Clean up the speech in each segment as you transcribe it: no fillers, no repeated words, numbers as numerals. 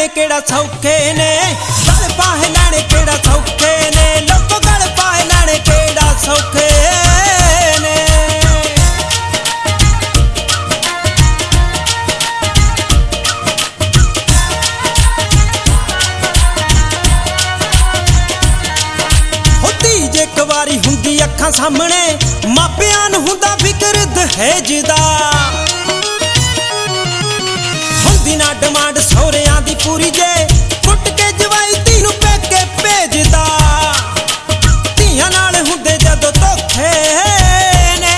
केड़ा सौखे ने, गल पाए लैने केड़ा सौखे ने, लोको गल पाए लैने केड़ा सौखे ने। जे एक वारी हुंदी अखां सामने मापियां नूं हुंदा फिकर दहेज दा, हुंदी ना डिमांड सौहरियां दी पूरी जे फुट के जवाई धी नूं पेके भेजदा। धीआं नाल हुंदे जदों धोखे ने,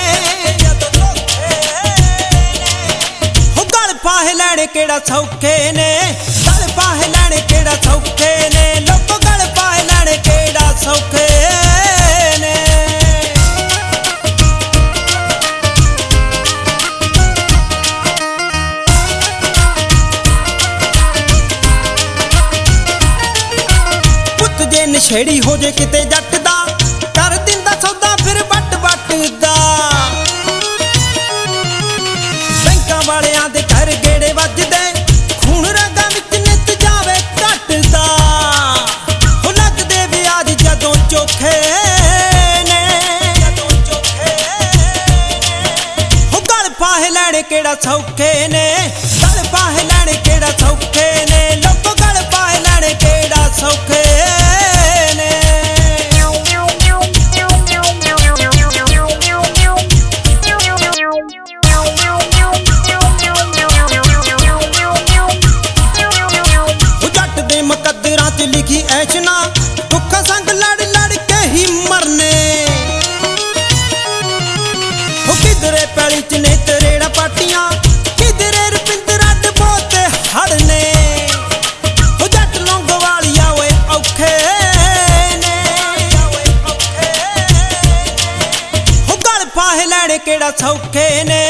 हो गल पाए लैणे केड़ा सौखे ने, गल पाए लैणे केड़ा सौखे ने, लोको गल पाए लैणे केड़ा सौखे ने। पुत जे नशेड़ी हो जे किते जट दा, कर दिंदा सौदा फिर बट बट दा। बैंकां वालियां दे घर गेड़े वजदे, खून रगां विच नित जावे घटदा। हो लगदे ब्याज जदों चोखे ने, हो गल पाए लैणे केड़ा सौखे ने, गल पाए लैणे केड़ा सौखे ने, लोको गल पाए लैणे केड़ा सौखे ने। जट दे मुकद्दरां च लिखी ऐशना, दुखां संग लड़ लड़ के ही मरने। हो किधरे पैली च ने तरेड़ा पाटियां, किधरे रपिंदरा डबोते हड़ने। हो जट लौंगोवालिया ओए औखे ने, हो गल पाए लैणे केड़ा सौखे ने,